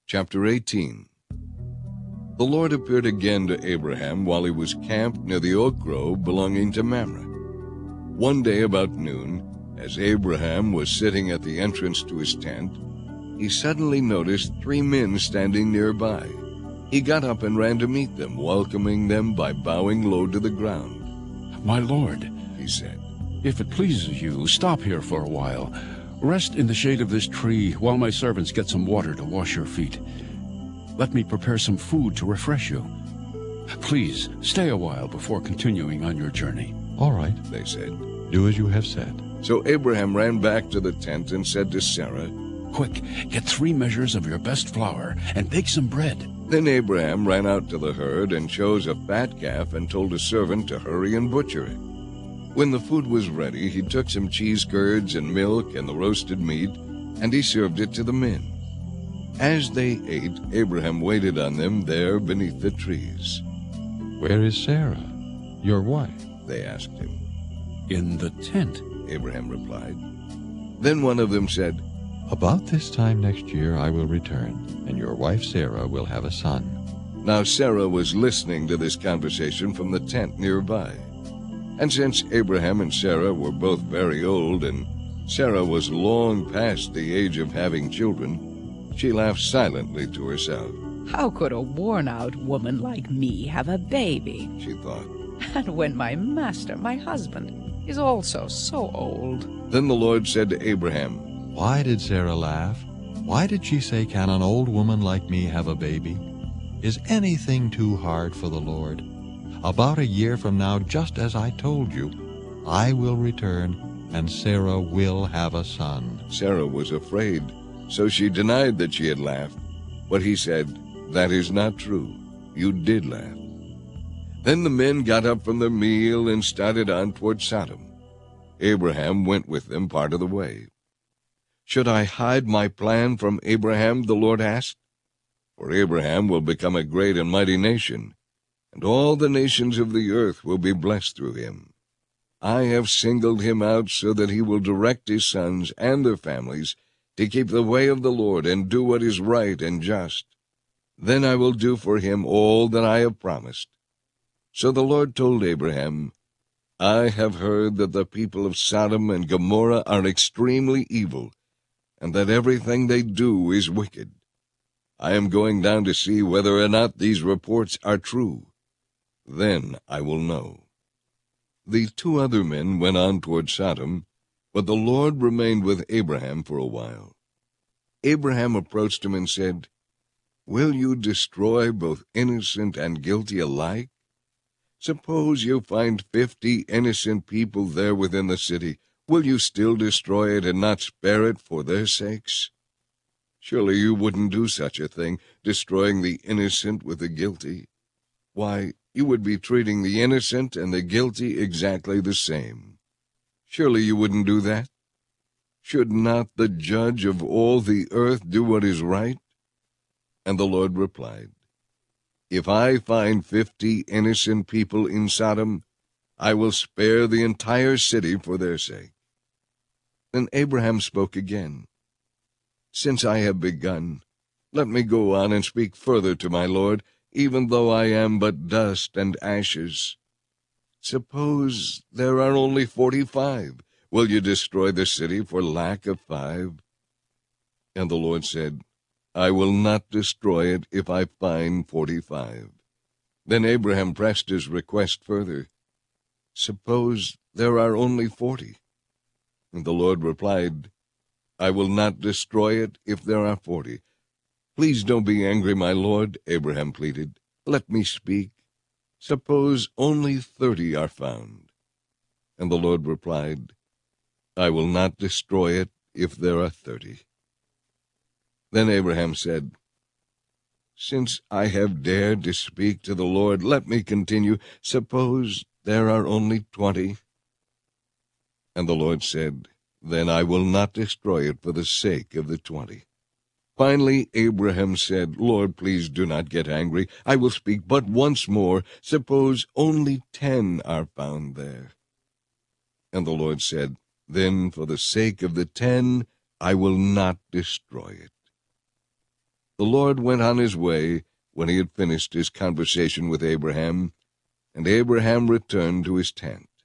Chapter 18. The Lord appeared again to Abraham while he was camped near the oak grove belonging to Mamre. One day about noon, as Abraham was sitting at the entrance to his tent, he suddenly noticed 3 men standing nearby. He got up and ran to meet them, welcoming them by bowing low to the ground. "My lord," he said, "if it pleases you, stop here for a while. Rest in the shade of this tree while my servants get some water to wash your feet. Let me prepare some food to refresh you. Please, stay a while before continuing on your journey." "All right," they said. "Do as you have said." So Abraham ran back to the tent and said to Sarah, "Quick, get 3 measures of your best flour and bake some bread." Then Abraham ran out to the herd and chose a fat calf and told a servant to hurry and butcher it. When the food was ready, he took some cheese curds and milk and the roasted meat, and he served it to the men. As they ate, Abraham waited on them there beneath the trees. "Where is Sarah, your wife?" they asked him. "In the tent," Abraham replied. Then one of them said, "About this time next year I will return, and your wife Sarah will have a son." Now Sarah was listening to this conversation from the tent nearby. And since Abraham and Sarah were both very old, and Sarah was long past the age of having children, she laughed silently to herself. How could a worn-out woman like me have a baby? She thought. And when my master, my husband, is also so old. Then the Lord said to Abraham, "Why did Sarah laugh? Why did she say, 'Can an old woman like me have a baby?' Is anything too hard for the Lord? About a year from now, just as I told you, I will return, and Sarah will have a son." Sarah was afraid, so she denied that she had laughed. But he said, "That is not true. You did laugh." Then the men got up from their meal and started on toward Sodom. Abraham went with them part of the way. "Should I hide my plan from Abraham?" the Lord asked. "For Abraham will become a great and mighty nation, and all the nations of the earth will be blessed through him. I have singled him out so that he will direct his sons and their families to keep the way of the Lord and do what is right and just. Then I will do for him all that I have promised." So the Lord told Abraham, "I have heard that the people of Sodom and Gomorrah are extremely evil, and that everything they do is wicked. I am going down to see whether or not these reports are true. Then I will know." The 2 other men went on toward Sodom, but the Lord remained with Abraham for a while. Abraham approached him and said, "Will you destroy both innocent and guilty alike? Suppose you find 50 innocent people there within the city. Will you still destroy it and not spare it for their sakes? Surely you wouldn't do such a thing, destroying the innocent with the guilty. Why, you would be treating the innocent and the guilty exactly the same. Surely you wouldn't do that? Should not the judge of all the earth do what is right?" And the Lord replied, "If I find 50 innocent people in Sodom, I will spare the entire city for their sake." Then Abraham spoke again. "Since I have begun, let me go on and speak further to my Lord, even though I am but dust and ashes. Suppose there are only 45. Will you destroy the city for lack of 5? And the Lord said, "I will not destroy it if I find 45. Then Abraham pressed his request further. "Suppose there are only 40. And the Lord replied, "I will not destroy it if there are 40. "Please don't be angry, my Lord," Abraham pleaded. "Let me speak. Suppose only 30 are found." And the Lord replied, "I will not destroy it if there are 30. Then Abraham said, "Since I have dared to speak to the Lord, let me continue. Suppose there are only 20. And the Lord said, "Then I will not destroy it for the sake of the 20. Finally, Abraham said, "Lord, please do not get angry. I will speak but once more. Suppose only 10 are found there." And the Lord said, "Then for the sake of the 10, I will not destroy it." The Lord went on his way when he had finished his conversation with Abraham, and Abraham returned to his tent.